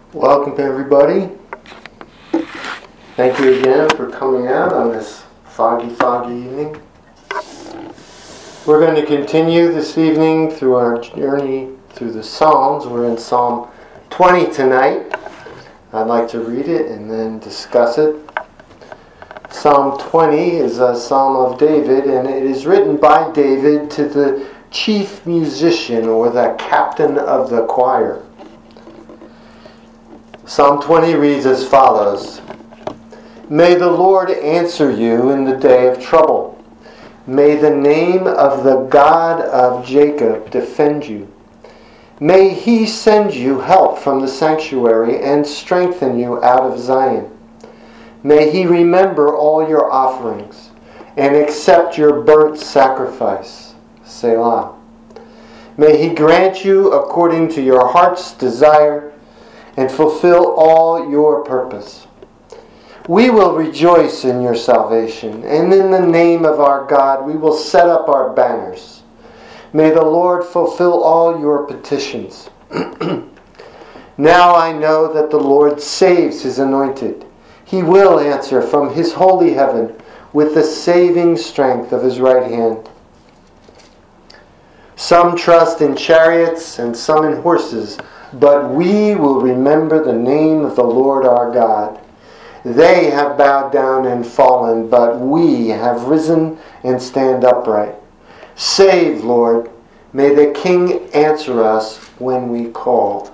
Welcome everybody. Thank you again for coming out on this foggy evening. We're going to continue this evening through our journey through the Psalms. We're in Psalm 20 tonight. I'd like to read it and then discuss it. Psalm 20 is a psalm of David, and it is written by David to the chief musician or the captain of the choir. Psalm 20 reads as follows: May the Lord answer you in the day of trouble. May the name of the God of Jacob defend you. May he send you help from the sanctuary and strengthen you out of Zion. May he remember all your offerings and accept your burnt sacrifice. Selah. May he grant you according to your heart's desire and fulfill all your purpose. We will rejoice in your salvation, and in the name of our God we will set up our banners. May the Lord fulfill all your petitions. Now I know that the Lord saves his anointed. He will answer from his holy heaven with the saving strength of his right hand. Some trust in chariots and some in horses, but we will remember the name of the Lord our God. They have bowed down and fallen, but we have risen and stand upright. Save, Lord. May the King answer us when we call.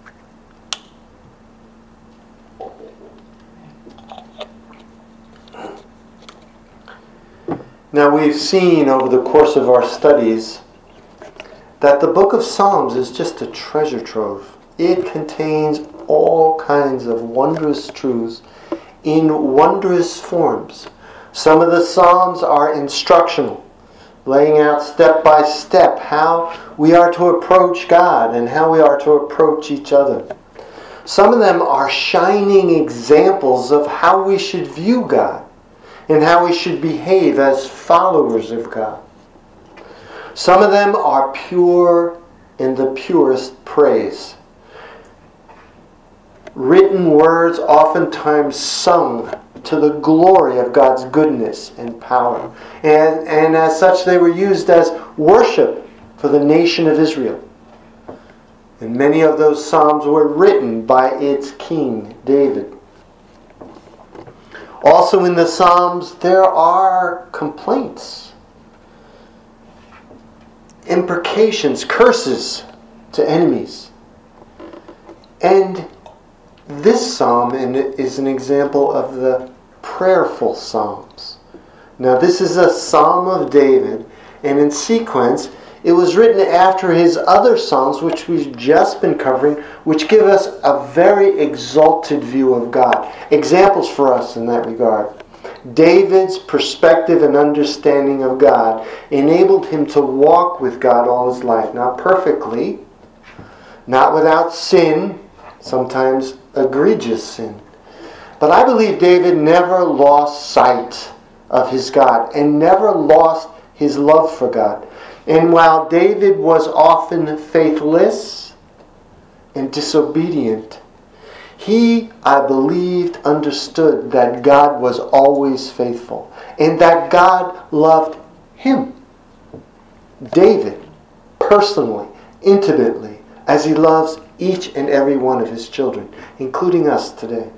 Now we've seen over the course of our studies that the book of Psalms is just a treasure trove. It contains all kinds of wondrous truths in wondrous forms. Some of the Psalms are instructional, laying out step by step how we are to approach God and how we are to approach each other. Some of them are shining examples of how we should view God and how we should behave as followers of God. Some of them are pure in the purest praise. Written words oftentimes sung to the glory of God's goodness and power. And as such they were used as worship for the nation of Israel. And many of those psalms were written by its king, David. Also in the Psalms there are complaints, imprecations, curses to enemies. And this psalm is an example of the prayerful psalms. Now this is a psalm of David, and in sequence it was written after his other psalms, which we've just been covering, which give us a very exalted view of God. Examples for us in that regard. David's perspective and understanding of God enabled him to walk with God all his life. Not perfectly, not without sin, sometimes egregious sin. But I believe David never lost sight of his God and never lost his love for God. And while David was often faithless and disobedient, he, I believed, understood that God was always faithful and that God loved him, David, personally, intimately, as he loves each and every one of his children, including us today.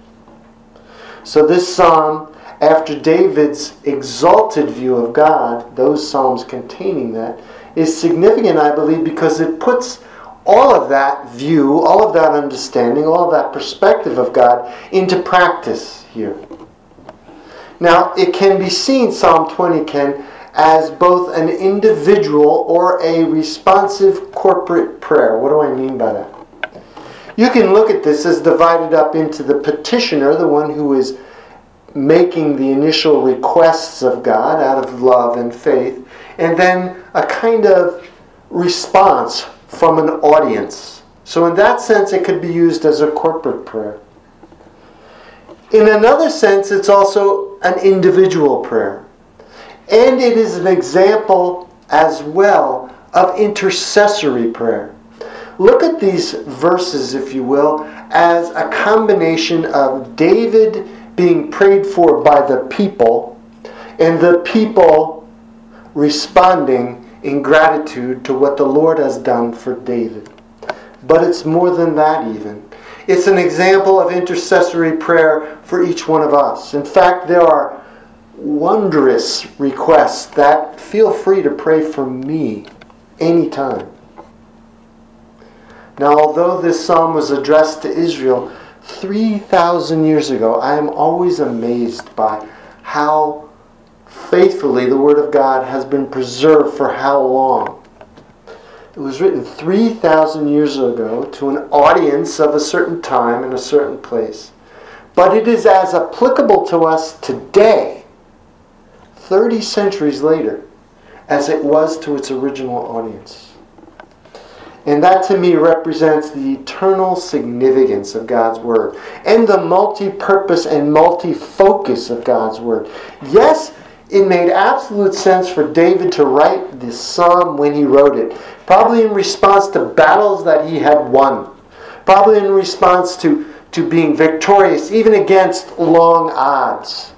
So this psalm, after David's exalted view of God, those psalms containing that, is significant, I believe, because it puts all of that view, all of that understanding, all of that perspective of God into practice here. Now, it can be seen, Psalm 20 can, as both an individual or a responsive corporate prayer. What do I mean by that? You can look at this as divided up into the petitioner, the one who is making the initial requests of God out of love and faith, and then a kind of response from an audience. So in that sense, it could be used as a corporate prayer. In another sense, it's also an individual prayer. And it is an example as well of intercessory prayer. look at these verses, if you will, as a combination of David being prayed for by the people and the people responding in gratitude to what the Lord has done for David. But it's more than that even. It's an example of intercessory prayer for each one of us. In fact, there are wondrous requests that feel free to pray for me anytime. Now, although this psalm was addressed to Israel 3,000 years ago, I am always amazed by how faithfully the Word of God has been preserved for how long. It was written 3,000 years ago to an audience of a certain time in a certain place. But it is as applicable to us today, 30 centuries later, as it was to its original audience. And that to me represents the eternal significance of God's Word and the multi-purpose and multi-focus of God's Word. Yes, it made absolute sense for David to write this psalm when he wrote it, probably in response to battles that he had won, probably in response to being victorious even against long odds.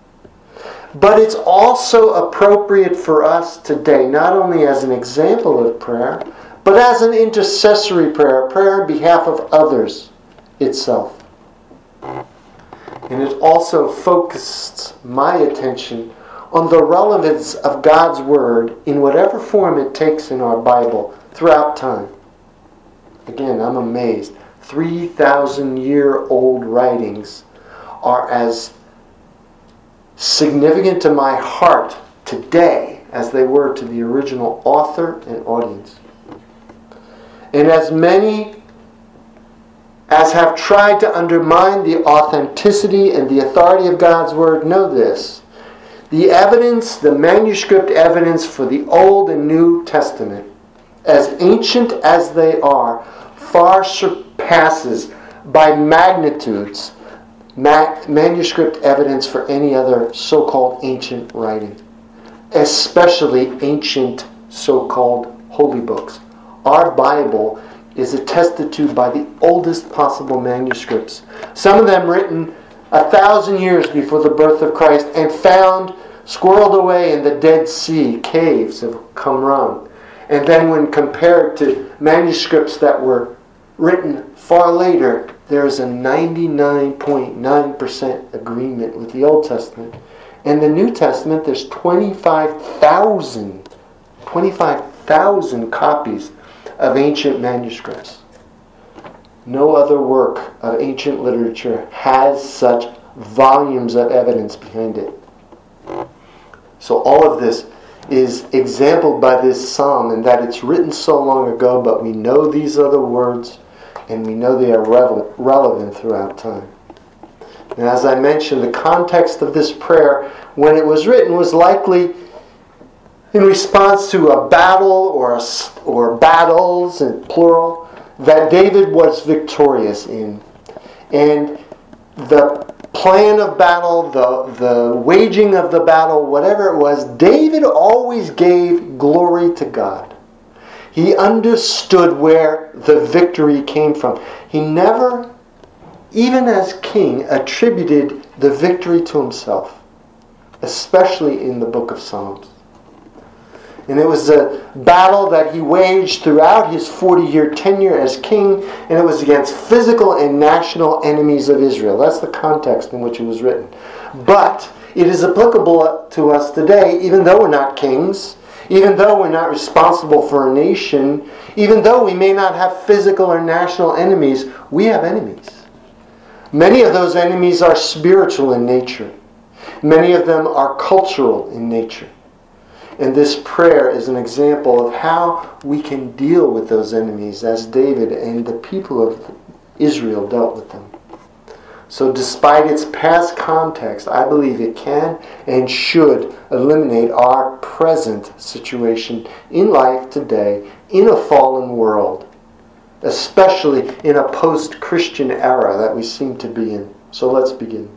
But it's also appropriate for us today, not only as an example of prayer, but as an intercessory prayer, a prayer on behalf of others itself. And it also focused my attention on the relevance of God's Word in whatever form it takes in our Bible throughout time. Again, I'm amazed. 3,000-year-old writings are as significant to my heart today as they were to the original author and audience. And as many as have tried to undermine the authenticity and the authority of God's Word know this. The evidence, the manuscript evidence for the Old and New Testament, as ancient as they are, far surpasses by magnitudes manuscript evidence for any other so-called ancient writing, especially ancient so-called holy books. Our Bible is attested to by the oldest possible manuscripts, some of them written 1,000 years before the birth of Christ and found squirreled away in the Dead Sea caves of Qumran. And then when compared to manuscripts that were written far later, there is a 99.9% agreement with the Old Testament. In the New Testament, there's 25,000 copies of ancient manuscripts. No other work of ancient literature has such volumes of evidence behind it. So all of this is exampled by this psalm in that it's written so long ago, but we know these are the words and we know they are relevant throughout time. And as I mentioned, the context of this prayer, when it was written, was likely in response to a battle or battles, in plural, that David was victorious in. And the plan of battle, the waging of the battle, whatever it was, David always gave glory to God. He understood where the victory came from. He never, even as king, attributed the victory to himself, especially in the book of Psalms. And it was a battle that he waged throughout his 40-year tenure as king, and it was against physical and national enemies of Israel. That's the context in which it was written. But it is applicable to us today, even though we're not kings, even though we're not responsible for a nation, even though we may not have physical or national enemies, we have enemies. Many of those enemies are spiritual in nature. Many of them are cultural in nature. And this prayer is an example of how we can deal with those enemies as David and the people of Israel dealt with them. So despite its past context, I believe it can and should eliminate our present situation in life today in a fallen world, especially in a post-Christian era that we seem to be in. So let's begin.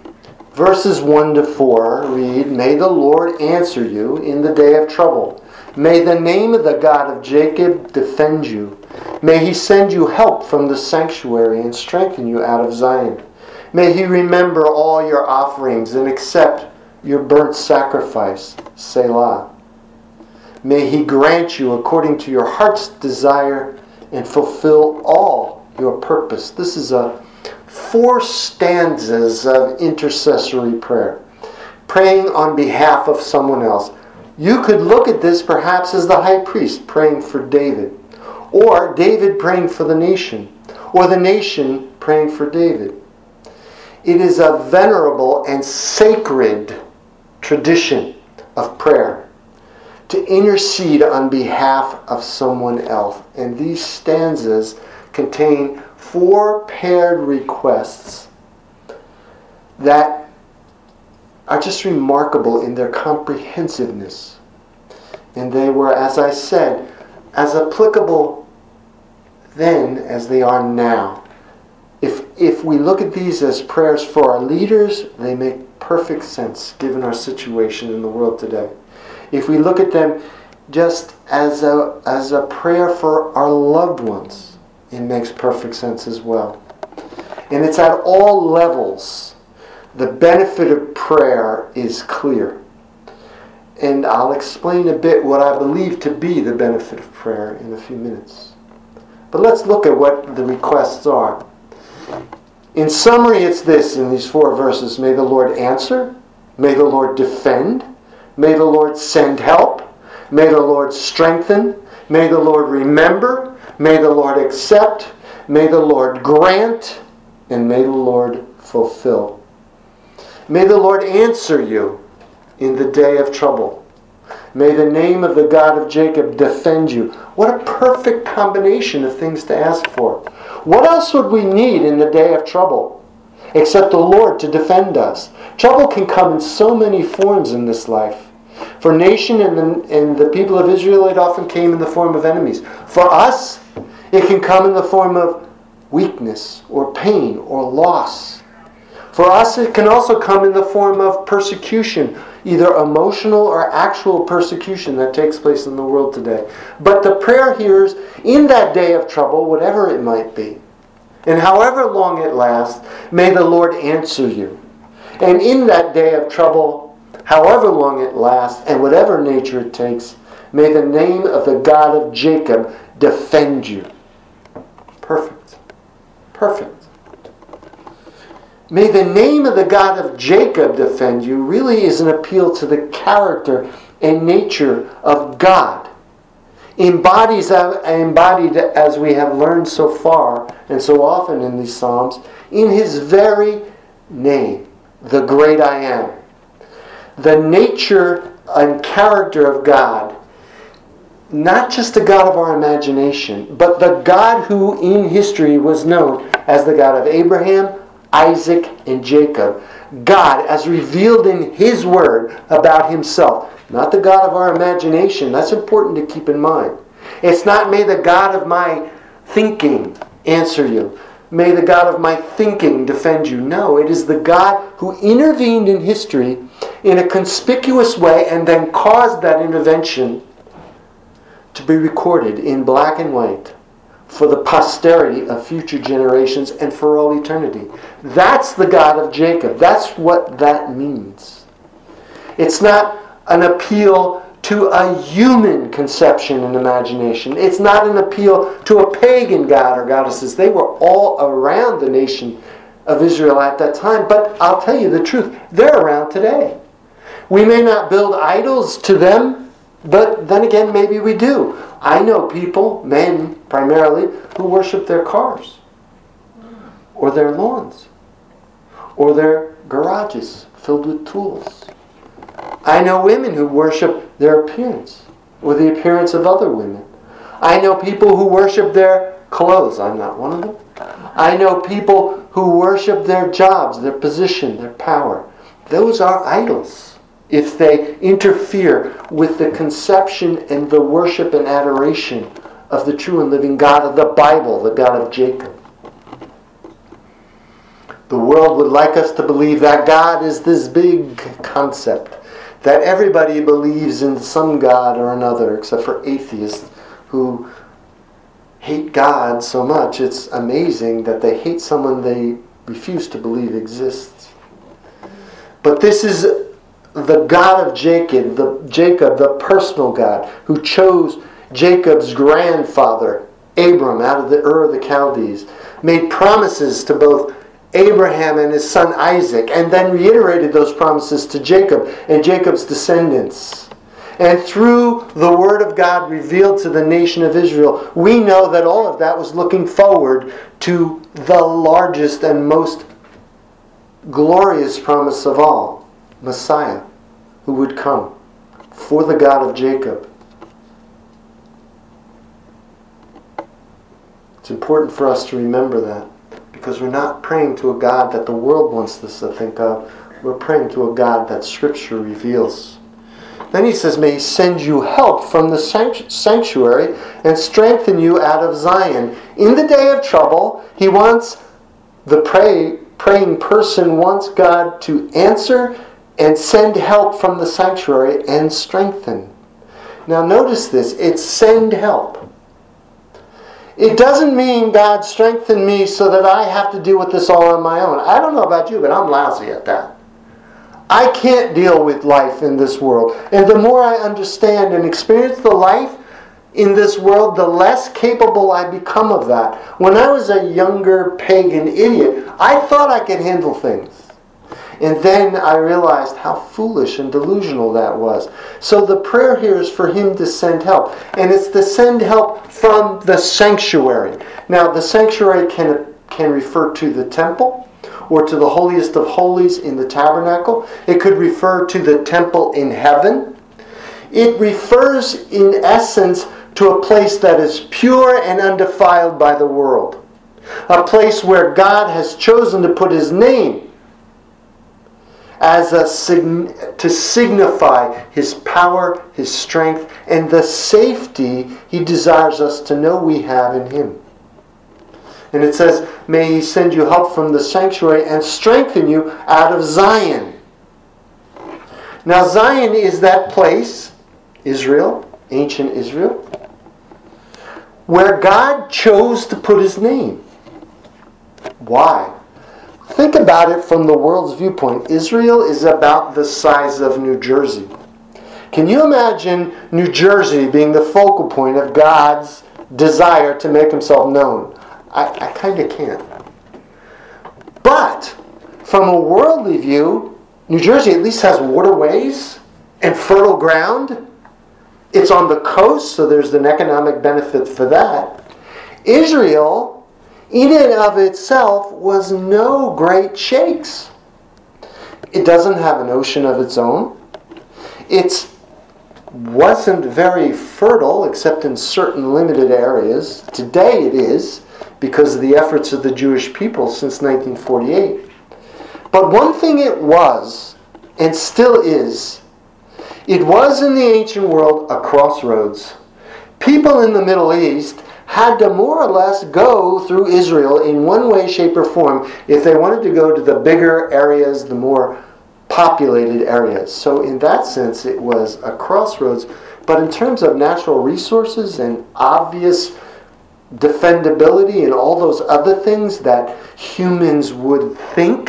Verses 1 to 4 read, "May the Lord answer you in the day of trouble. May the name of the God of Jacob defend you. May he send you help from the sanctuary and strengthen you out of Zion. May he remember all your offerings and accept your burnt sacrifice, Selah. May he grant you according to your heart's desire and fulfill all your purpose. This is 4 stanzas of intercessory prayer, praying on behalf of someone else. You could look at this perhaps as the high priest praying for David, or David praying for the nation, or the nation praying for David. It is a venerable and sacred tradition of prayer to intercede on behalf of someone else. And these stanzas contain 4 paired requests that are just remarkable in their comprehensiveness. And they were, as I said, as applicable then as they are now. If we look at these as prayers for our leaders, they make perfect sense given our situation in the world today. If we look at them just as a prayer for our loved ones, it makes perfect sense as well. And it's at all levels. The benefit of prayer is clear. And I'll explain a bit what I believe to be the benefit of prayer in a few minutes. But let's look at what the requests are. In summary, it's this in these 4 verses. May the Lord answer. May the Lord defend. May the Lord send help. May the Lord strengthen. May the Lord remember. May the Lord accept. May the Lord grant. And may the Lord fulfill. May the Lord answer you in the day of trouble. May the name of the God of Jacob defend you. What a perfect combination of things to ask for. What else would we need in the day of trouble except the Lord to defend us? Trouble can come in so many forms in this life. For nation and the people of Israel, it often came in the form of enemies. For us, it can come in the form of weakness or pain or loss. For us, it can also come in the form of persecution, either emotional or actual persecution that takes place in the world today. But the prayer here is, in that day of trouble, whatever it might be, and however long it lasts, may the Lord answer you. And in that day of trouble, however long it lasts, and whatever nature it takes, may the name of the God of Jacob defend you. Perfect. Perfect. May the name of the God of Jacob defend you really is an appeal to the character and nature of God. Embodied as we have learned so far and so often in these Psalms, in His very name, the great I am. The nature and character of God, not just the God of our imagination, but the God who in history was known as the God of Abraham, Isaac, and Jacob. God as revealed in His Word about Himself. Not the God of our imagination. That's important to keep in mind. It's not may the God of my thinking answer you. May the God of my thinking defend you. No, it is the God who intervened in history in a conspicuous way and then caused that intervention to be recorded in black and white for the posterity of future generations and for all eternity. That's the God of Jacob. That's what that means. It's not an appeal to a human conception and imagination. It's not an appeal to a pagan god or goddesses. They were all around the nation of Israel at that time. But I'll tell you the truth, they're around today. We may not build idols to them, but then again, maybe we do. I know people, men primarily, who worship their cars, or their lawns, or their garages filled with tools. I know women who worship their appearance, or the appearance of other women. I know people who worship their clothes. I'm not one of them. I know people who worship their jobs, their position, their power. Those are idols if they interfere with the conception and the worship and adoration of the true and living God of the Bible, the God of Jacob. The world would like us to believe that God is this big concept, that everybody believes in some God or another, except for atheists who hate God so much. It's amazing that they hate someone they refuse to believe exists. But this is the God of Jacob, the personal God, who chose Jacob's grandfather, Abram, out of the Ur of the Chaldees, made promises to both Abraham and his son Isaac, and then reiterated those promises to Jacob and Jacob's descendants. And through the Word of God revealed to the nation of Israel, we know that all of that was looking forward to the largest and most glorious promise of all, Messiah, who would come for the God of Jacob. It's important for us to remember that, because we're not praying to a God that the world wants us to think of. We're praying to a God that Scripture reveals. Then he says, may he send you help from the sanctuary and strengthen you out of Zion. In the day of trouble, he wants the praying person wants God to answer and send help from the sanctuary and strengthen. Now notice this, it's send help. It doesn't mean God strengthen me so that I have to deal with this all on my own. I don't know about you, but I'm lousy at that. I can't deal with life in this world. And the more I understand and experience the life in this world, the less capable I become of that. When I was a younger pagan idiot, I thought I could handle things. And then I realized how foolish and delusional that was. So the prayer here is for him to send help. And it's to send help from the sanctuary. Now, the sanctuary can refer to the temple or to the holiest of holies in the tabernacle. It could refer to the temple in heaven. It refers, in essence, to a place that is pure and undefiled by the world. A place where God has chosen to put his name as to signify his power, his strength, and the safety he desires us to know we have in him. And it says, may he send you help from the sanctuary and strengthen you out of Zion. Now Zion is that place, Israel, ancient Israel, where God chose to put his name. Why? Think about it from the world's viewpoint. Israel is about the size of New Jersey. Can you imagine New Jersey being the focal point of God's desire to make himself known? I kind of can't. But from a worldly view, New Jersey at least has waterways and fertile ground. It's on the coast, so there's an economic benefit for that. Israel, in and of itself, was no great shakes. It doesn't have an ocean of its own. It wasn't very fertile, except in certain limited areas. Today it is, because of the efforts of the Jewish people since 1948. But one thing it was, and still is, it was in the ancient world a crossroads. People in the Middle East had to more or less go through Israel in one way, shape, or form if they wanted to go to the bigger areas, the more populated areas. So in that sense, it was a crossroads. But in terms of natural resources and obvious defendability and all those other things that humans would think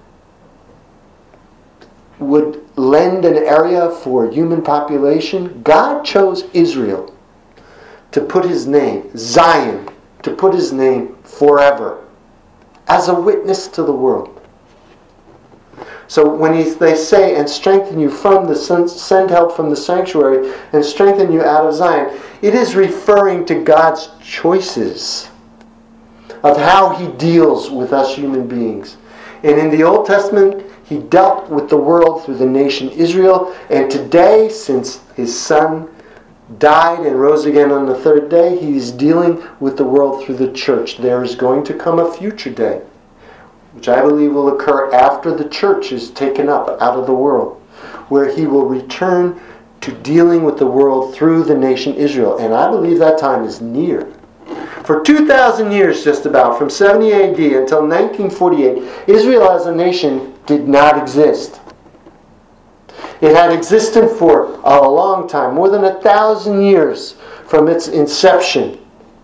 would lend an area for human population, God chose Israel to put his name, Zion, to put his name forever, as a witness to the world. So when they say, and strengthen you from the, send help from the sanctuary, and strengthen you out of Zion, it is referring to God's choices of how he deals with us human beings. And in the Old Testament, he dealt with the world through the nation Israel. And today, since his son died and rose again on the third day, he is dealing with the world through the church. There is going to come a future day, which I believe will occur after the church is taken up out of the world, where he will return to dealing with the world through the nation Israel. And I believe that time is near. For 2,000 years just about, from 70 AD until 1948, Israel as a nation did not exist. It had existed for a long time, more than 1,000 years from its inception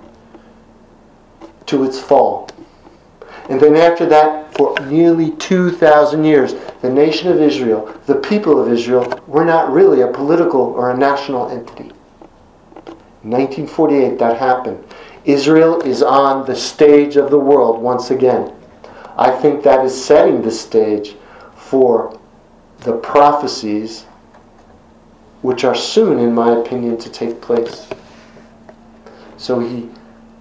to its fall. And then after that, for nearly 2,000 years, the nation of Israel, the people of Israel, were not really a political or a national entity. In 1948, that happened. Israel is on the stage of the world once again. I think that is setting the stage for the prophecies which are soon, in my opinion, to take place. So he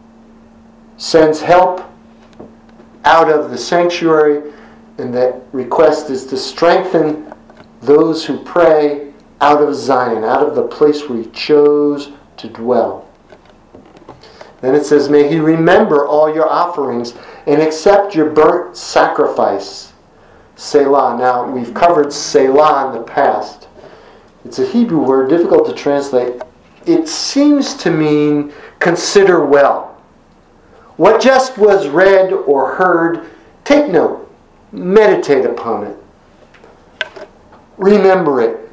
sends help out of the sanctuary, and that request is to strengthen those who pray out of Zion, out of the place where he chose to dwell. Then it says, may he remember all your offerings and accept your burnt sacrifice. Selah. Now, we've covered Selah in the past. It's a Hebrew word, difficult to translate. It seems to mean consider well. What just was read or heard, take note, meditate upon it, remember it.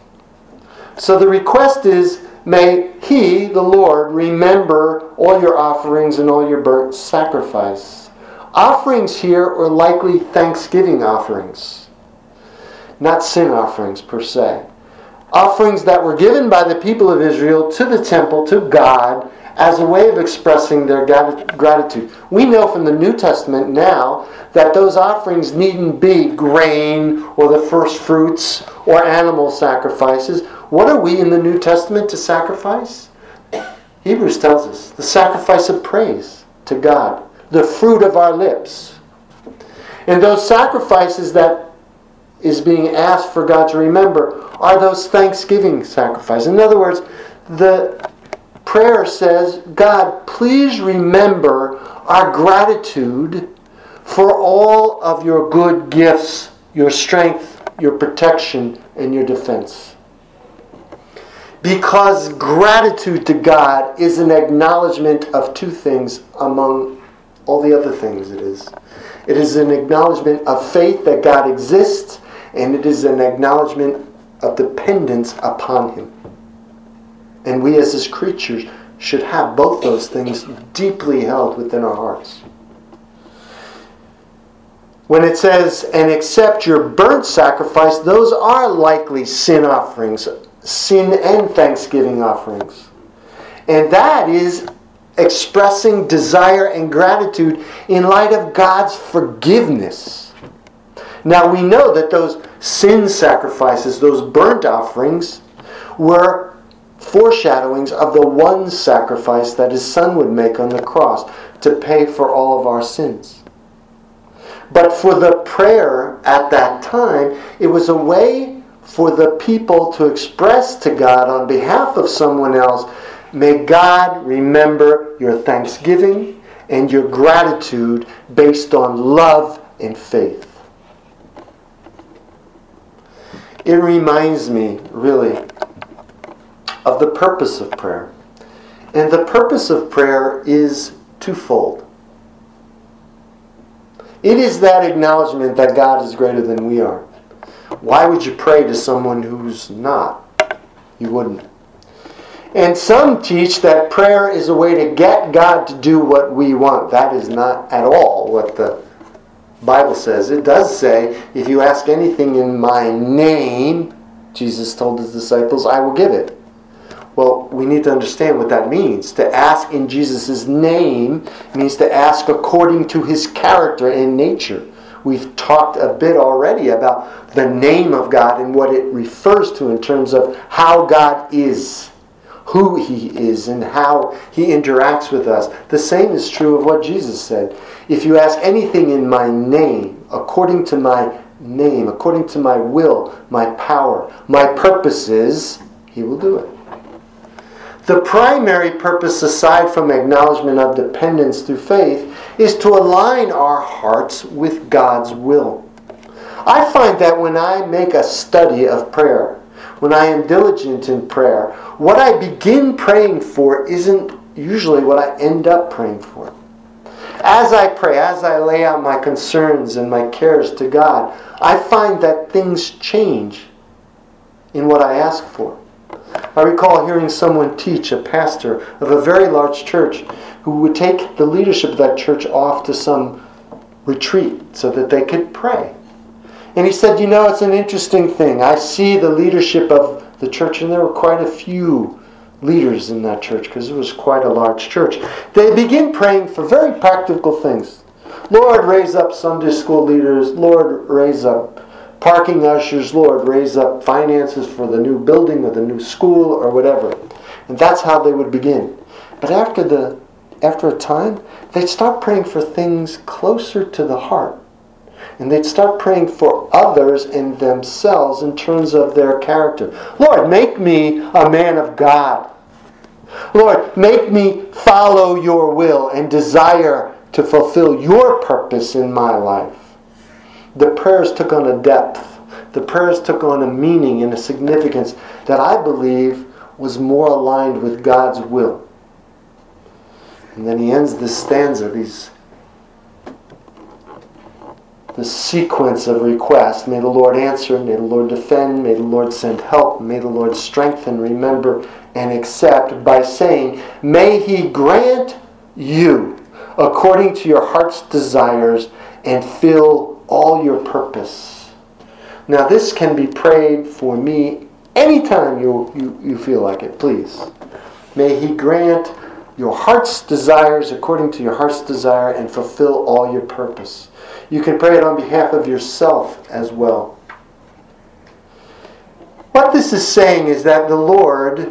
So the request is, may he, the Lord, remember all your offerings and all your burnt sacrifice. Offerings here are likely thanksgiving offerings, not sin offerings per se. Offerings that were given by the people of Israel to the temple, to God, as a way of expressing their gratitude. We know from the New Testament now that those offerings needn't be grain or the first fruits or animal sacrifices. What are we in the New Testament to sacrifice? Hebrews tells us the sacrifice of praise to God, the fruit of our lips. And those sacrifices that is being asked for God to remember are those thanksgiving sacrifices. In other words, the prayer says, God, please remember our gratitude for all of your good gifts, your strength, your protection, and your defense. Because gratitude to God is an acknowledgement of two things among all the other things it is. It is an acknowledgement of faith that God exists, and it is an acknowledgement of dependence upon Him. And we as His creatures should have both those things deeply held within our hearts. When it says, and accept your burnt sacrifice, those are likely sin offerings, sin and thanksgiving offerings. And that is expressing desire and gratitude in light of God's forgiveness. Now we know that those sin sacrifices, those burnt offerings, were foreshadowings of the one sacrifice that His Son would make on the cross to pay for all of our sins. But for the prayer at that time, it was a way for the people to express to God on behalf of someone else, may God remember your thanksgiving and your gratitude based on love and faith. It reminds me, really, of the purpose of prayer. And the purpose of prayer is twofold. It is that acknowledgement that God is greater than we are. Why would you pray to someone who's not? You wouldn't. And some teach that prayer is a way to get God to do what we want. That is not at all what the Bible says. It does say, if you ask anything in my name, Jesus told His disciples, I will give it. Well, we need to understand what that means. To ask in Jesus' name means to ask according to His character and nature. We've talked a bit already about the name of God and what it refers to in terms of how God is, who He is, and how He interacts with us. The same is true of what Jesus said. If you ask anything in my name, according to my name, according to my will, my power, my purposes, He will do it. The primary purpose, aside from acknowledgement of dependence through faith, is to align our hearts with God's will. I find that when I make a study of prayer, when I am diligent in prayer, what I begin praying for isn't usually what I end up praying for. As I pray, as I lay out my concerns and my cares to God, I find that things change. in what I ask for. I recall hearing someone teach, a pastor of a very large church, who would take the leadership of that church off to some retreat so that they could pray. And he said, it's an interesting thing. I see the leadership of the church, and there were quite a few leaders in that church because it was quite a large church. They begin praying for very practical things. Lord, raise up Sunday school leaders. Lord, raise up parking ushers. Lord, raise up finances for the new building or the new school or whatever. And that's how they would begin. But after a time, they'd start praying for things closer to the heart. And they'd start praying for others and themselves in terms of their character. Lord, make me a man of God. Lord, make me follow your will and desire to fulfill your purpose in my life. The prayers took on a depth. The prayers took on a meaning and a significance that I believe was more aligned with God's will. And then he ends this stanza, the sequence of requests. May the Lord answer, may the Lord defend, may the Lord send help, may the Lord strengthen, remember, and accept, by saying, may he grant you according to your heart's desires and fill all your purpose. Now this can be prayed for me anytime you feel like it, please. May he grant your heart's desires according to your heart's desire and fulfill all your purpose. You can pray it on behalf of yourself as well. What this is saying is that the Lord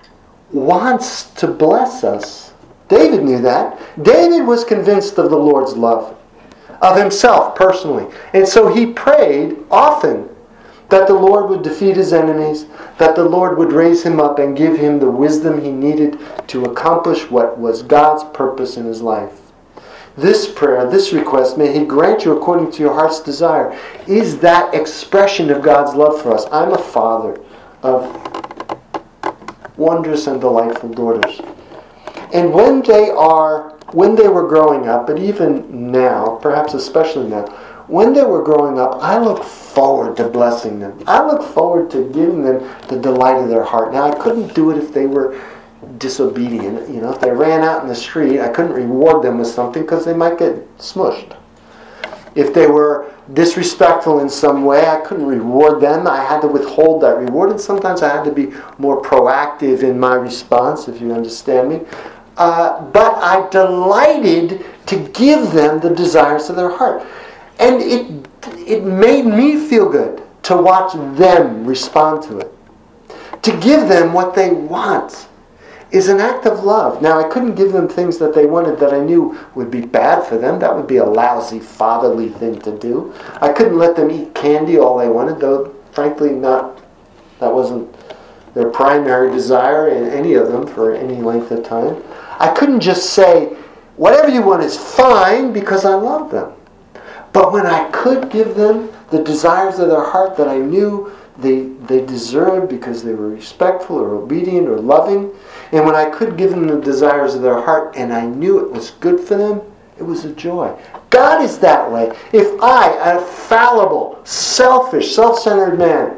wants to bless us. David knew that. David was convinced of the Lord's love, of himself personally. And so he prayed often that the Lord would defeat his enemies, that the Lord would raise him up and give him the wisdom he needed to accomplish what was God's purpose in his life. This prayer, this request, may he grant you according to your heart's desire, is that expression of God's love for us. I'm a father of wondrous and delightful daughters. And when they were growing up, but even now, perhaps especially now, when they were growing up, I look forward to blessing them. I look forward to giving them the delight of their heart. Now, I couldn't do it if they were disobedient. If they ran out in the street, I couldn't reward them with something because they might get smushed. If they were disrespectful in some way, I couldn't reward them. I had to withhold that reward, and sometimes I had to be more proactive in my response, if you understand me. But I delighted to give them the desires of their heart. And it made me feel good to watch them respond to it. To give them what they want is an act of love. Now, I couldn't give them things that they wanted that I knew would be bad for them. That would be a lousy, fatherly thing to do. I couldn't let them eat candy all they wanted, though, frankly, that wasn't their primary desire in any of them for any length of time. I couldn't just say, whatever you want is fine, because I love them. But when I could give them the desires of their heart that I knew they deserved because they were respectful or obedient or loving, and when I could give them the desires of their heart and I knew it was good for them, it was a joy. God is that way. If I, a fallible, selfish, self-centered man,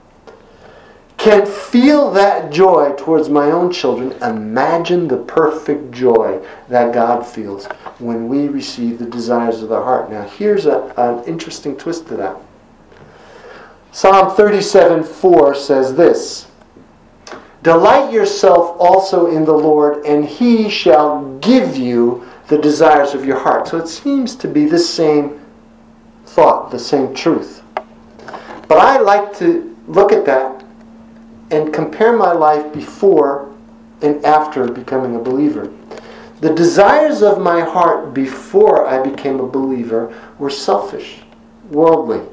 can feel that joy towards my own children, imagine the perfect joy that God feels when we receive the desires of the heart. Now, here's an interesting twist to that. Psalm 37:4 says this, delight yourself also in the Lord, and He shall give you the desires of your heart. So it seems to be the same thought, the same truth. But I like to look at that and compare my life before and after becoming a believer. The desires of my heart before I became a believer were selfish, worldly,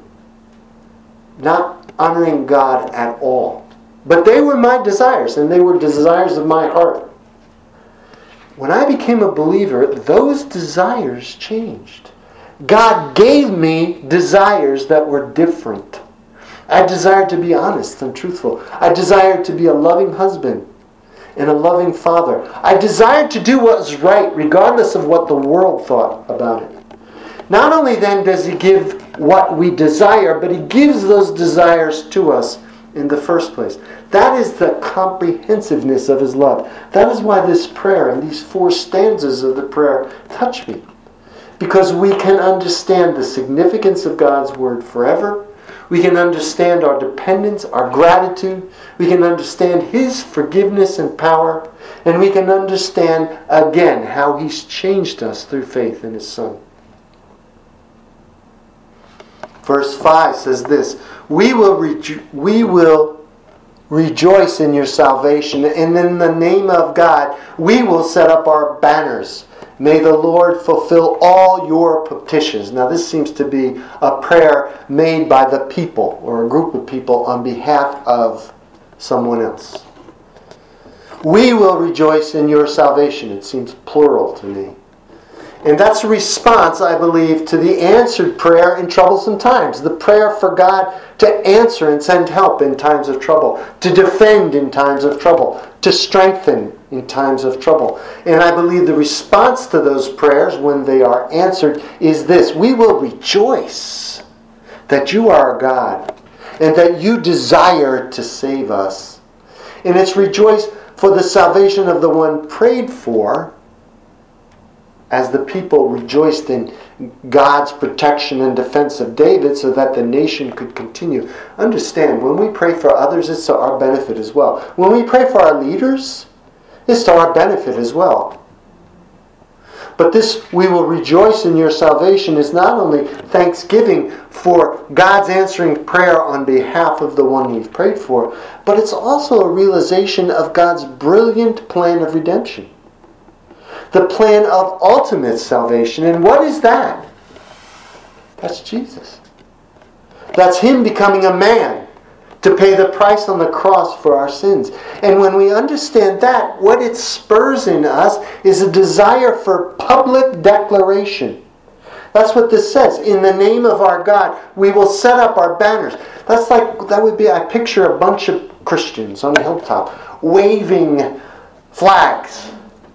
not honoring God at all. But they were my desires, and they were desires of my heart. When I became a believer, those desires changed. God gave me desires that were different. I desired to be honest and truthful. I desired to be a loving husband and a loving father. I desired to do what was right, regardless of what the world thought about it. Not only then does He give what we desire, but He gives those desires to us in the first place. That is the comprehensiveness of his love. That is why this prayer and these 4 stanzas of the prayer touch me. Because we can understand the significance of God's word forever. We can understand our dependence, our gratitude. We can understand his forgiveness and power. And we can understand again how he's changed us through faith in his Son. Verse 5 says this, We will rejoice in your salvation, and in the name of God we will set up our banners. May the Lord fulfill all your petitions. Now this seems to be a prayer made by the people or a group of people on behalf of someone else. We will rejoice in your salvation. It seems plural to me. And that's a response, I believe, to the answered prayer in troublesome times. The prayer for God to answer and send help in times of trouble. To defend in times of trouble. To strengthen in times of trouble. And I believe the response to those prayers when they are answered is this. We will rejoice that you are our God. And that you desire to save us. And it's rejoice for the salvation of the one prayed for, as the people rejoiced in God's protection and defense of David so that the nation could continue. Understand, when we pray for others, it's to our benefit as well. When we pray for our leaders, it's to our benefit as well. But this, we will rejoice in your salvation, is not only thanksgiving for God's answering prayer on behalf of the one we've prayed for, but it's also a realization of God's brilliant plan of redemption. The plan of ultimate salvation. And what is that? That's Jesus. That's him becoming a man to pay the price on the cross for our sins. And when we understand that, what it spurs in us is a desire for public declaration. That's what this says. In the name of our God, we will set up our banners. That would be, I picture a bunch of Christians on a hilltop waving flags.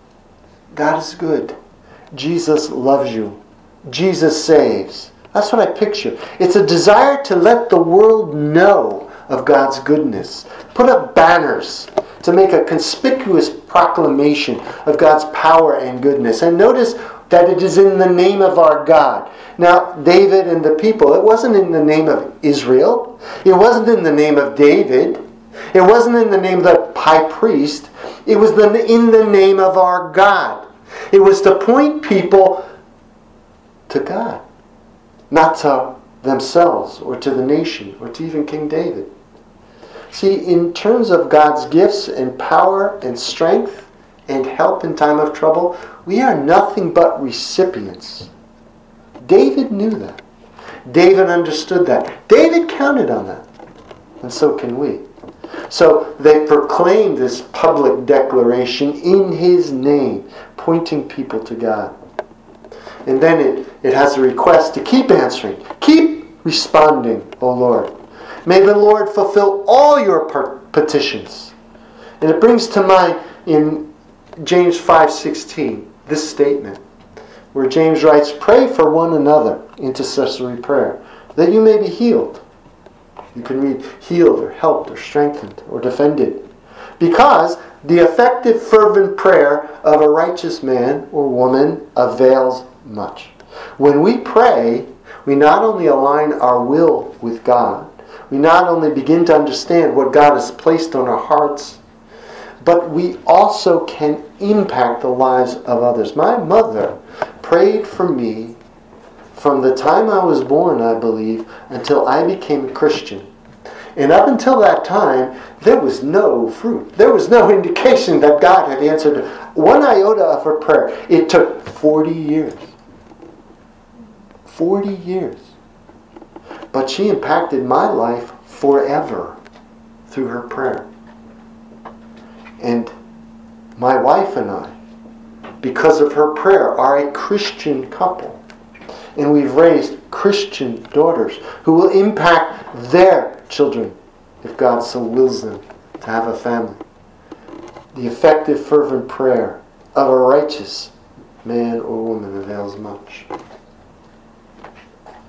God is good. Jesus loves you. Jesus saves. That's what I picture. It's a desire to let the world know of God's goodness. Put up banners to make a conspicuous proclamation of God's power and goodness. And notice that it is in the name of our God. Now, David and the people, it wasn't in the name of Israel. It wasn't in the name of David. It wasn't in the name of the high priest. It was in the name of our God. It was to point people to God, not to themselves or to the nation or to even King David. See, in terms of God's gifts and power and strength and help in time of trouble, we are nothing but recipients. David knew that. David understood that. David counted on that. And so can we. So they proclaimed this public declaration in his name, pointing people to God. And then it has a request to keep answering. Keep responding, O Lord. May the Lord fulfill all your petitions. And it brings to mind in James 5:16 this statement, where James writes, Pray for one another, intercessory prayer, that you may be healed. You can read healed or helped or strengthened or defended. Because the effective fervent prayer of a righteous man or woman avails much. When we pray, we not only align our will with God, we not only begin to understand what God has placed on our hearts, but we also can impact the lives of others. My mother prayed for me from the time I was born, I believe, until I became a Christian. And up until that time, there was no fruit. There was no indication that God had answered one iota of her prayer. It took 40 years. 40 years. But she impacted my life forever through her prayer. And my wife and I, because of her prayer, are a Christian couple. And we've raised Christian daughters who will impact their children if God so wills them to have a family. The effective fervent prayer of a righteous man or woman avails much.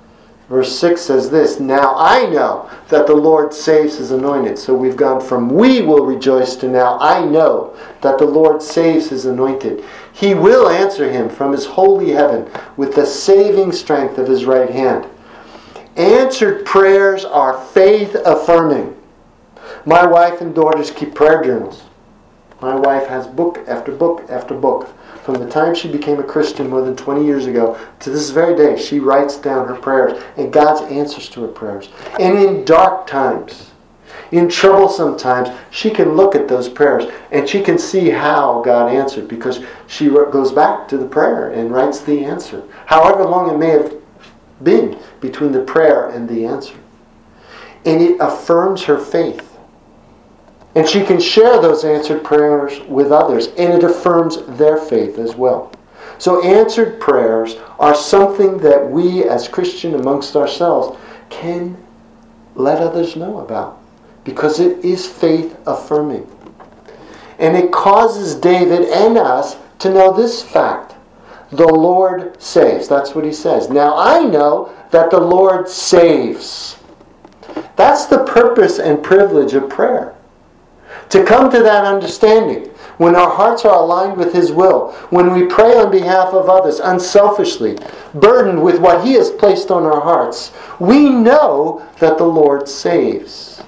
Verse 6 says this, "Now I know that the Lord saves his anointed." So we've gone from "we will rejoice" to "now I know that the Lord saves his anointed. He will answer him from his holy heaven with the saving strength of his right hand." Answered prayers are faith affirming. My wife and daughters keep prayer journals. My wife has book after book after book. From the time she became a Christian more than 20 years ago to this very day, she writes down her prayers and God's answers to her prayers. And in dark times, in troublesome times, she can look at those prayers and she can see how God answered, because she goes back to the prayer and writes the answer, however long it may have been between the prayer and the answer. And it affirms her faith. And she can share those answered prayers with others, and it affirms their faith as well. So answered prayers are something that we as Christians amongst ourselves can let others know about, because it is faith affirming. And it causes David and us to know this fact: the Lord saves. That's what he says. Now I know that the Lord saves. That's the purpose and privilege of prayer. To come to that understanding, when our hearts are aligned with his will, when we pray on behalf of others unselfishly, burdened with what he has placed on our hearts, we know that the Lord saves.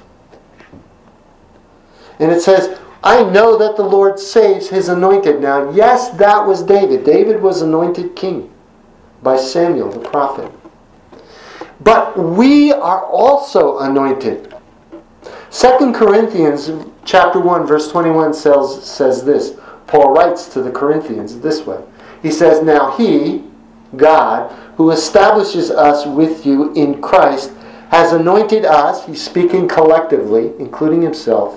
And it says, "I know that the Lord saves his anointed." Now, yes, that was David. David was anointed king by Samuel the prophet. But we are also anointed. 2 Corinthians chapter 1 verse 21 says this. Paul writes to the Corinthians this way. He says, "Now he, God, who establishes us with you in Christ, has anointed us," he's speaking collectively, including himself,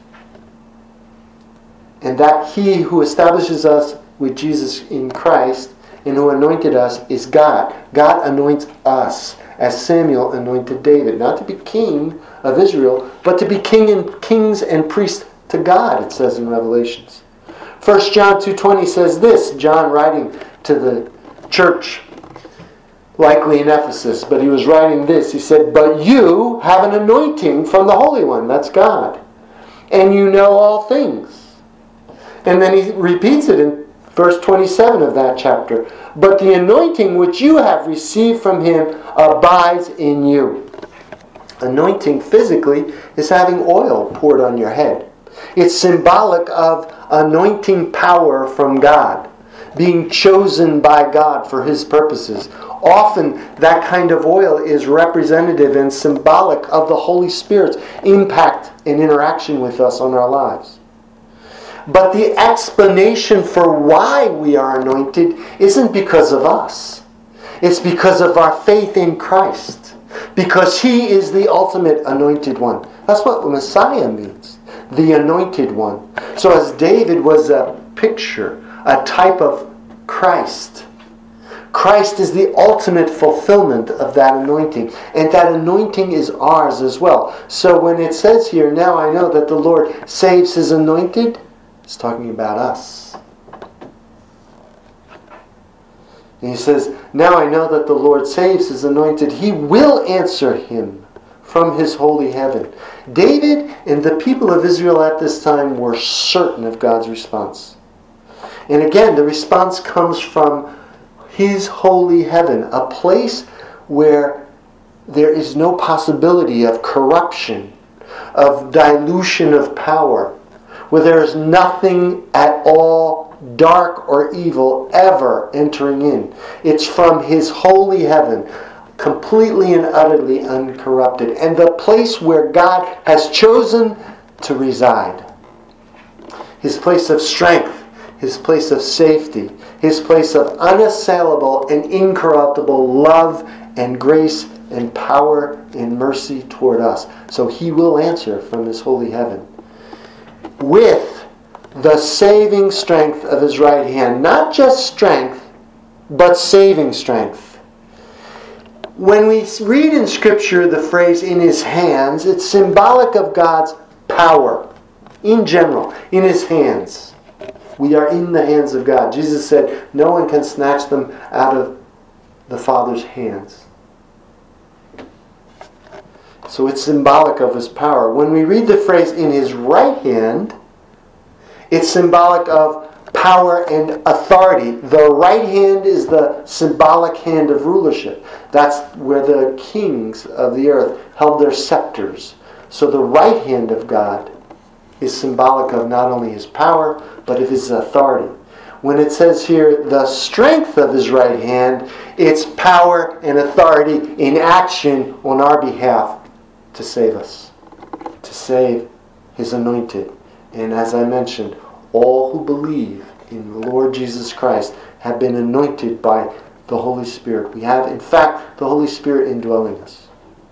"and that he who establishes us with Jesus in Christ and who anointed us is God." God anoints us, as Samuel anointed David, not to be king of Israel, but to be kings and priests to God, it says in Revelations. 1 John 2:20 says this, John writing to the church, likely in Ephesus, but he was writing this. He said, "But you have an anointing from the Holy One," that's God, "and you know all things." And then he repeats it in verse 27 of that chapter. "But the anointing which you have received from him abides in you." Anointing physically is having oil poured on your head. It's symbolic of anointing power from God, being chosen by God for his purposes. Often that kind of oil is representative and symbolic of the Holy Spirit's impact and interaction with us on our lives. But the explanation for why we are anointed isn't because of us. It's because of our faith in Christ. Because he is the ultimate anointed one. That's what Messiah means. The anointed one. So as David was a picture, a type of Christ, Christ is the ultimate fulfillment of that anointing. And that anointing is ours as well. So when it says here, "Now I know that the Lord saves his anointed," it's talking about us. And he says, "Now I know that the Lord saves his anointed. He will answer him from his holy heaven." David and the people of Israel at this time were certain of God's response. And again, the response comes from his holy heaven, a place where there is no possibility of corruption, of dilution of power, where there is nothing at all dark or evil ever entering in. It's from his holy heaven, completely and utterly uncorrupted, and the place where God has chosen to reside. His place of strength, his place of safety, his place of unassailable and incorruptible love and grace and power and mercy toward us. So he will answer from his holy heaven with the saving strength of his right hand. Not just strength, but saving strength. When we read in Scripture the phrase "in his hands," it's symbolic of God's power in general, in his hands. We are in the hands of God. Jesus said, no one can snatch them out of the Father's hands. So it's symbolic of his power. When we read the phrase in his right hand, it's symbolic of power and authority. The right hand is the symbolic hand of rulership. That's where the kings of the earth held their scepters. So the right hand of God is symbolic of not only his power, but of his authority. When it says here, the strength of his right hand, it's power and authority in action on our behalf to save us, to save his anointed. And as I mentioned, all who believe in the Lord Jesus Christ have been anointed by the Holy Spirit. We have, in fact, the Holy Spirit indwelling us.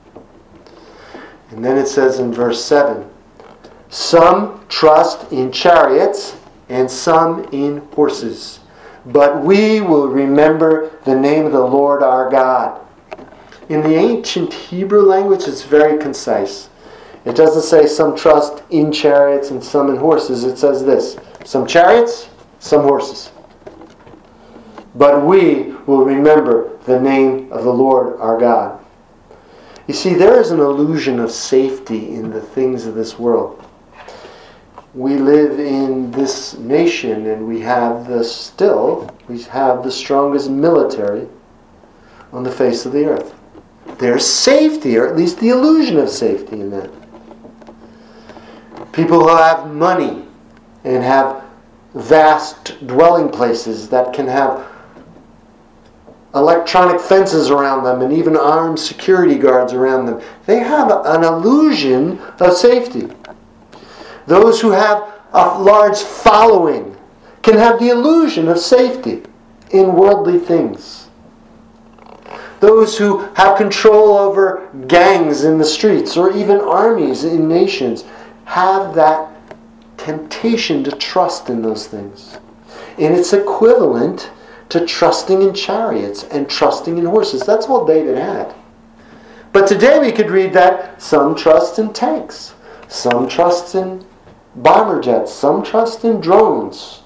And then it says in verse 7, some trust in chariots and some in horses, but we will remember the name of the Lord our God. In the ancient Hebrew language, it's very concise. It doesn't say some trust in chariots and some in horses. It says this: some chariots, some horses. But we will remember the name of the Lord our God. You see, there is an illusion of safety in the things of this world. We live in this nation and we have the strongest military on the face of the earth. There's safety, or at least the illusion of safety in that. People who have money and have vast dwelling places that can have electronic fences around them and even armed security guards around them, they have an illusion of safety. Those who have a large following can have the illusion of safety in worldly things. Those who have control over gangs in the streets or even armies in nations have that temptation to trust in those things. And it's equivalent to trusting in chariots and trusting in horses. That's what David had. But today we could read that some trust in tanks, some trust in bomber jets, some trust in drones.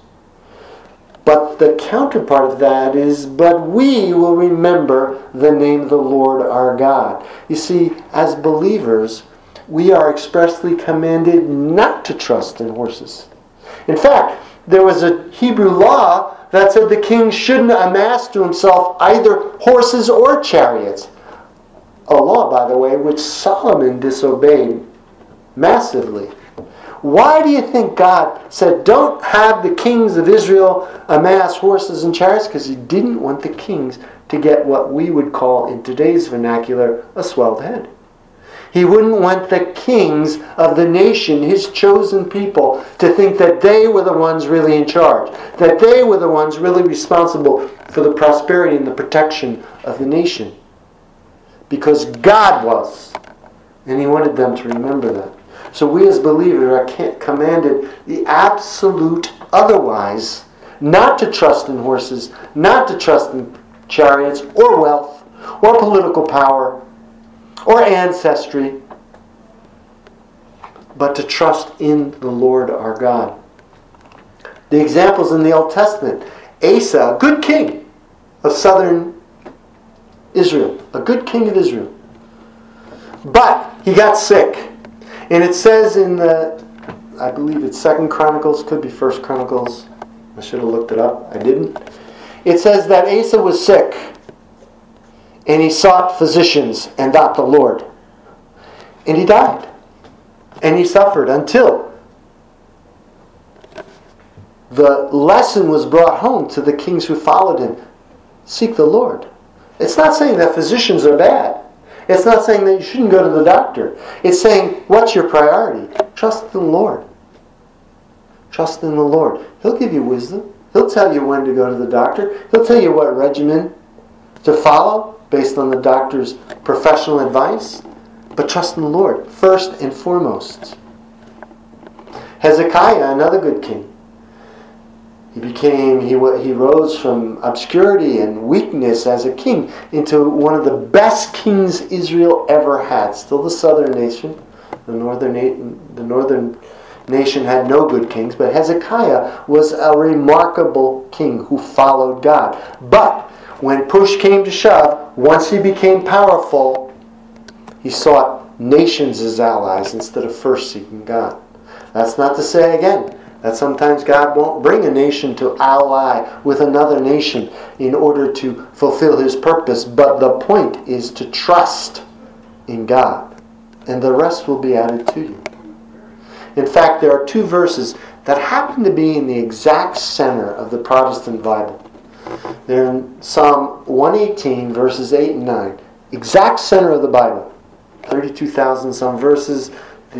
But the counterpart of that is, but we will remember the name of the Lord our God. You see, as believers, we are expressly commanded not to trust in horses. In fact, there was a Hebrew law that said the king shouldn't amass to himself either horses or chariots. A law, by the way, which Solomon disobeyed massively. Why do you think God said, don't have the kings of Israel amass horses and chariots? Because he didn't want the kings to get what we would call, in today's vernacular, a swelled head. He wouldn't want the kings of the nation, his chosen people, to think that they were the ones really in charge, that they were the ones really responsible for the prosperity and the protection of the nation. Because God was. And he wanted them to remember that. So we as believers are commanded the absolute otherwise, not to trust in horses, not to trust in chariots, or wealth, or political power, or ancestry, but to trust in the Lord our God. The examples in the Old Testament: Asa, a good king of southern Israel, a good king of Israel. But he got sick. And it says in I believe it's 2 Chronicles, could be 1 Chronicles. I should have looked it up. I didn't. It says that Asa was sick. And he sought physicians and not the Lord. And he died. And he suffered until the lesson was brought home to the kings who followed him. Seek the Lord. It's not saying that physicians are bad. It's not saying that you shouldn't go to the doctor. It's saying, what's your priority? Trust in the Lord. Trust in the Lord. He'll give you wisdom. He'll tell you when to go to the doctor. He'll tell you what regimen to follow based on the doctor's professional advice. But trust in the Lord, first and foremost. Hezekiah, another good king. He rose from obscurity and weakness as a king into one of the best kings Israel ever had. Still the southern nation. The northern nation had no good kings, but Hezekiah was a remarkable king who followed God. But when push came to shove, once he became powerful, he sought nations as allies instead of first seeking God. That's not to say, again, that sometimes God won't bring a nation to ally with another nation in order to fulfill His purpose. But the point is to trust in God, and the rest will be added to you. In fact, there are two verses that happen to be in the exact center of the Protestant Bible. They're in Psalm 118, verses 8 and 9. Exact center of the Bible. 32,000 some verses.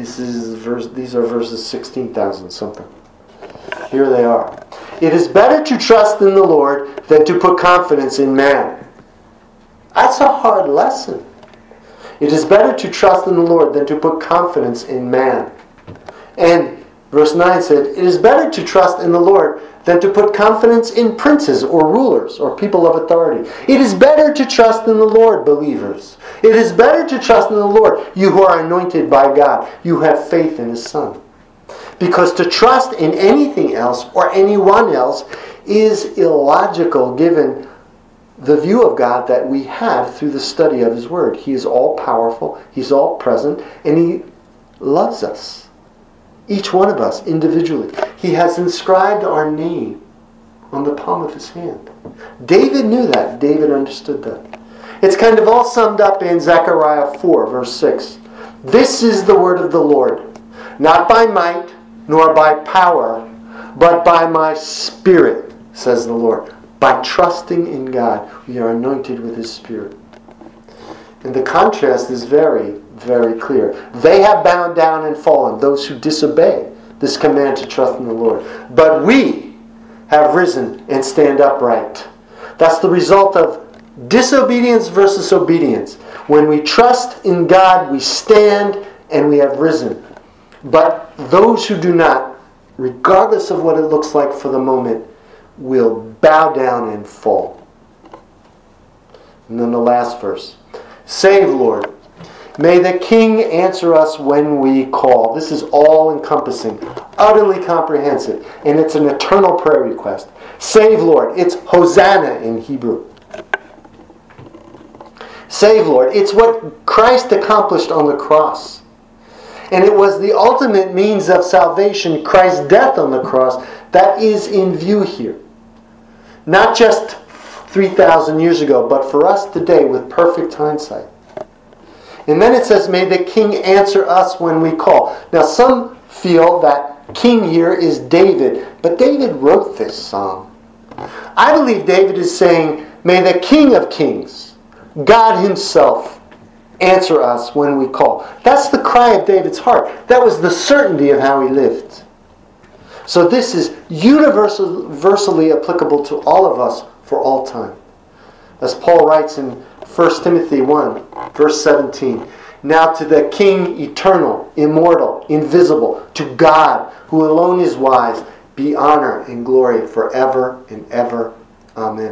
These are verses 16,000 something. Here they are. It is better to trust in the Lord than to put confidence in man. That's a hard lesson. It is better to trust in the Lord than to put confidence in man. And verse 9 said, it is better to trust in the Lord than to put confidence in princes or rulers or people of authority. It is better to trust in the Lord, believers. It is better to trust in the Lord, you who are anointed by God. You have faith in His Son. Because to trust in anything else or anyone else is illogical given the view of God that we have through the study of His Word. He is all-powerful, He's all-present, and He loves us. Each one of us individually. He has inscribed our name on the palm of His hand. David knew that. David understood that. It's kind of all summed up in Zechariah 4, verse 6. This is the word of the Lord, not by might, nor by power, but by my Spirit, says the Lord. By trusting in God, we are anointed with His Spirit. And the contrast is very, very clear. They have bowed down and fallen, those who disobey this command to trust in the Lord. But we have risen and stand upright. That's the result of disobedience versus obedience. When we trust in God, we stand and we have risen. But those who do not, regardless of what it looks like for the moment, will bow down and fall. And then the last verse. Save, Lord. May the King answer us when we call. This is all-encompassing, utterly comprehensive, and it's an eternal prayer request. Save, Lord. It's Hosanna in Hebrew. Save, Lord. It's what Christ accomplished on the cross. And it was the ultimate means of salvation, Christ's death on the cross, that is in view here. Not just 3,000 years ago, but for us today with perfect hindsight. And then it says, may the King answer us when we call. Now some feel that King here is David, but David wrote this psalm. I believe David is saying, may the King of Kings, God Himself, answer us when we call. That's the cry of David's heart. That was the certainty of how he lived. So this is universally applicable to all of us for all time. As Paul writes in 1 Timothy 1, verse 17, now to the King eternal, immortal, invisible, to God, who alone is wise, be honor and glory forever and ever. Amen.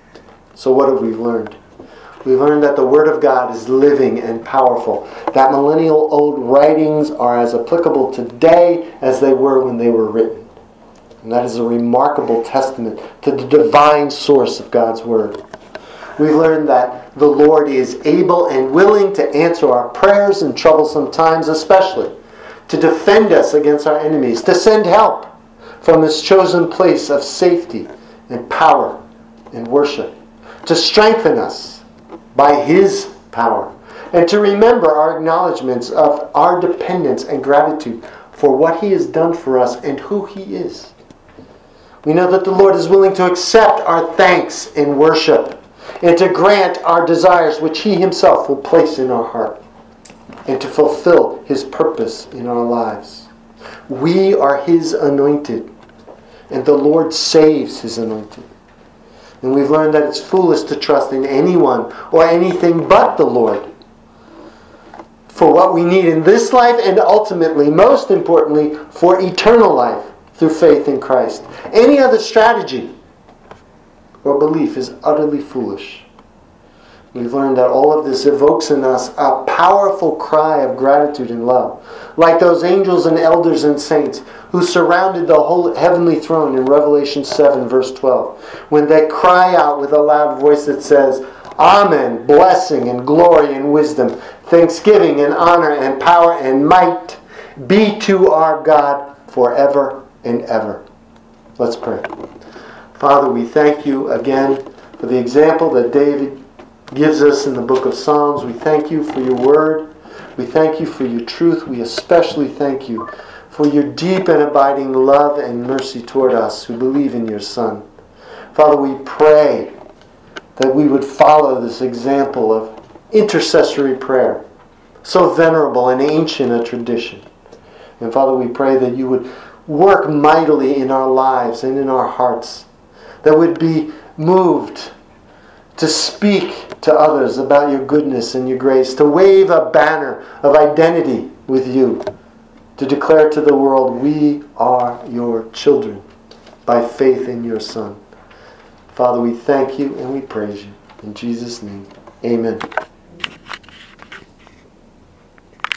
So what have we learned? We learned that the Word of God is living and powerful. That millennial-old writings are as applicable today as they were when they were written. And that is a remarkable testament to the divine source of God's Word. We've learned that the Lord is able and willing to answer our prayers in troublesome times, especially to defend us against our enemies, to send help from His chosen place of safety and power and worship, to strengthen us by His power, and to remember our acknowledgments of our dependence and gratitude for what He has done for us and who He is. We know that the Lord is willing to accept our thanks and worship, and to grant our desires which He Himself will place in our heart, and to fulfill His purpose in our lives. We are His anointed, and the Lord saves His anointed. And we've learned that it's foolish to trust in anyone or anything but the Lord for what we need in this life, and ultimately, most importantly, for eternal life through faith in Christ. Any other strategy or belief is utterly foolish. We've learned that all of this evokes in us a powerful cry of gratitude and love, like those angels and elders and saints who surrounded the whole heavenly throne in Revelation 7, verse 12, when they cry out with a loud voice that says, Amen. Blessing and glory and wisdom, thanksgiving and honor and power and might be to our God forever and ever. Let's pray. Father, we thank you again for the example that David gives us in the book of Psalms. We thank you for your word. We thank you for your truth. We especially thank you for your deep and abiding love and mercy toward us who believe in your Son. Father, we pray that we would follow this example of intercessory prayer, so venerable and ancient a tradition. And Father, we pray that you would work mightily in our lives and in our hearts, that would be moved to speak to others about your goodness and your grace, to wave a banner of identity with you, to declare to the world, we are your children by faith in your Son. Father, we thank you and we praise you. In Jesus' name, amen.